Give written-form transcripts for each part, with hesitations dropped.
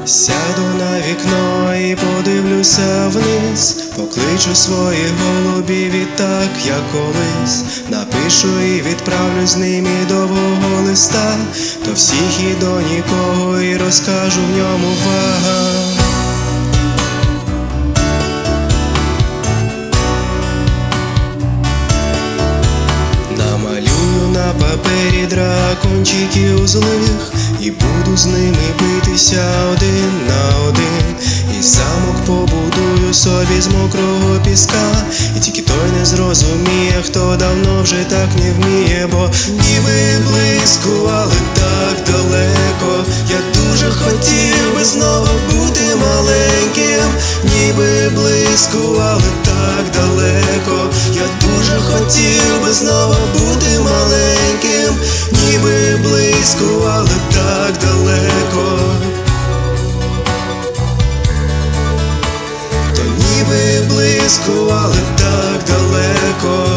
Сяду на вікно і подивлюся вниз, покличу своїх голубів і так, як колись напишу і відправлю з ними довгого листа до всіх і до нікого, і розкажу в ньому багато. Намалюю на папері дракончиків злих і буду з ними битися один на один. І замок побудую собі з мокрого піска, і тільки той не зрозуміє, хто давно вже так не вміє. Бо ніби близько, але так далеко. Я дуже хотів би знову бути маленьким. Ніби близько, але так далеко. Я дуже хотів би знову бути маленьким. Ніби близько, але так далеко. То ніби близько, але так далеко.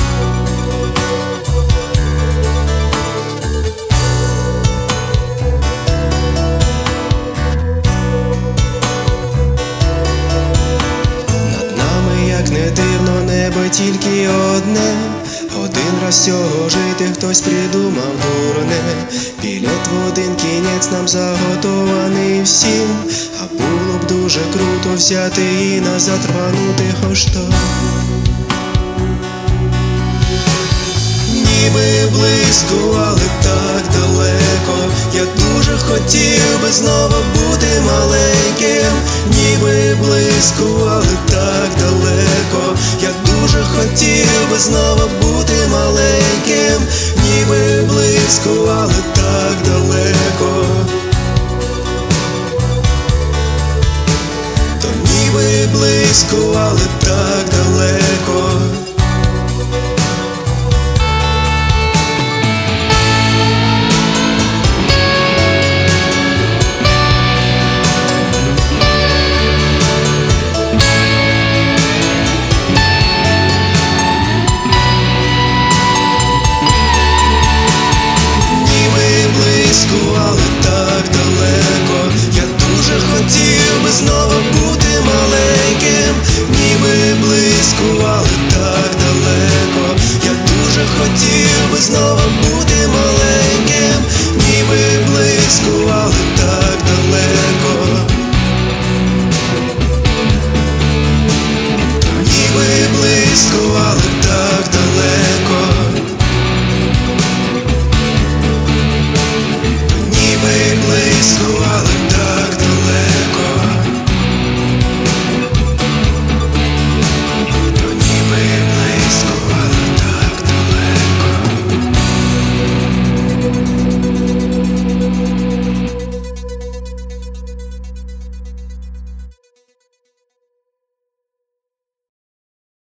Над нами, як не дивно, небо тільки одне. Один раз цього жити хтось придумав дурне. Білет в один кінець нам заготований всім, а було б дуже круто взяти і назад рванути хоч то. Ніби близько, але так далеко. Я дуже хотів би знову бути маленьким. Ніби близько, але так далеко. Я дуже хотів би знову бути маленьким. Ніби близько, але так далеко. То ніби близько, але так